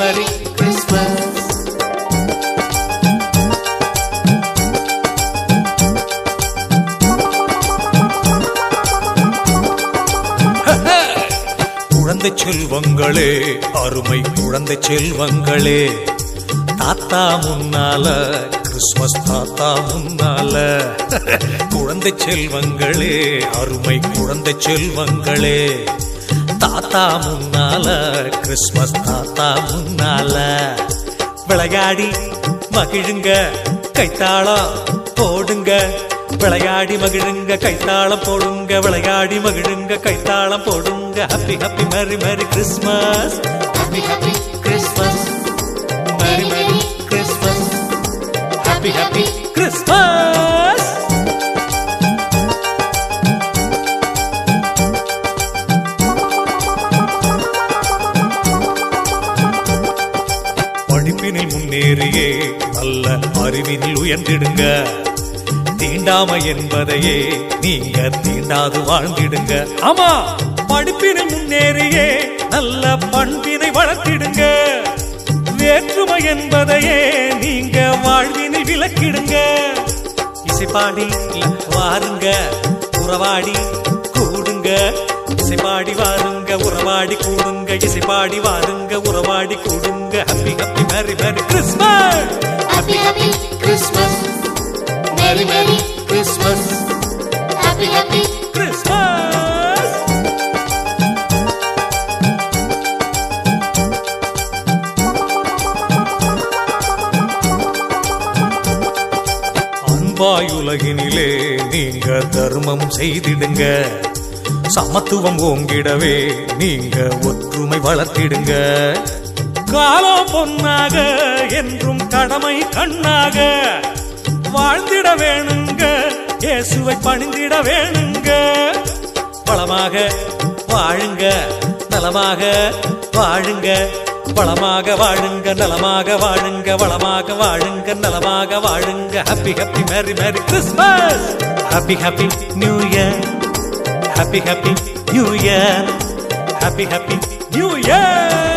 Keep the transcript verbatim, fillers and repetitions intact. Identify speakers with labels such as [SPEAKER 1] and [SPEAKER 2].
[SPEAKER 1] Merry Christmas. குழந்தை செல்வங்களே, அருமை குழந்தை செல்வங்களே, தாத்தா முன்னால கிறிஸ்மஸ் தாத்தா முன்னால. குழந்தை செல்வங்களே, அருமை குழந்தை செல்வங்களே, தாத்தா முன்னால கிறிஸ்மஸ் தாத்தா முன்னால. விளையாடி மகிழுங்க, கைத்தாளம் போடுங்க, விளையாடி மகிழுங்க, கைத்தாளம் போடுங்க, விளையாடி மகிழுங்க, கைத்தாளம் போடுங்க. Happy happy merry merry Christmas, happy happy Christmas, merry merry Christmas, happy happy Christmas. படிப்பினில் முன்னேறியே நல்ல அறிவினில் உயர்ந்திடுங்க. தீண்டாமை என்பதையே நீங்க தீண்டாது வாழ்ந்திடுங்க. ஆமா, படிப்பினில் முன்னேறியே நல்ல பண்பினை வளர்த்திடுங்க. வேற்றுமை என்பதையே நீங்க வாழ்வினில் விலக்கிடுங்க. இசைப்பாடி வாருங்க, உறவாடி கூடுங்க, இசைப்பாடி வாருங்க, உறவாடி கூடுங்க, இசைப்பாடி வாருங்க, உறவாடி கூடுங்க. Happy happy merry merry Christmas,
[SPEAKER 2] Happy Happy Christmas, Merry Merry Christmas, Happy Happy
[SPEAKER 1] Christmas. அன்பாயுலகினிலே நீங்க தர்மம் செய்திடுங்க. சமத்துவம் ஓங்கிடவே நீங்க ஒற்றுமை வளர்த்திடுங்க. காலம் பொன்னாக என்றும் கடமை கண்ணாக வாழ்ந்திட வேணுங்க, இயேசுவை பணிந்திட வேணுங்க. வளமாக வாழுங்க, நலமாக வாழுங்க, வளமாக வாழுங்க, நலமாக வாழுங்க, வளமாக வாழுங்க, நலமாக வாழுங்க. Happy happy merry merry Christmas, happy happy new year, happy happy new year, happy happy new year.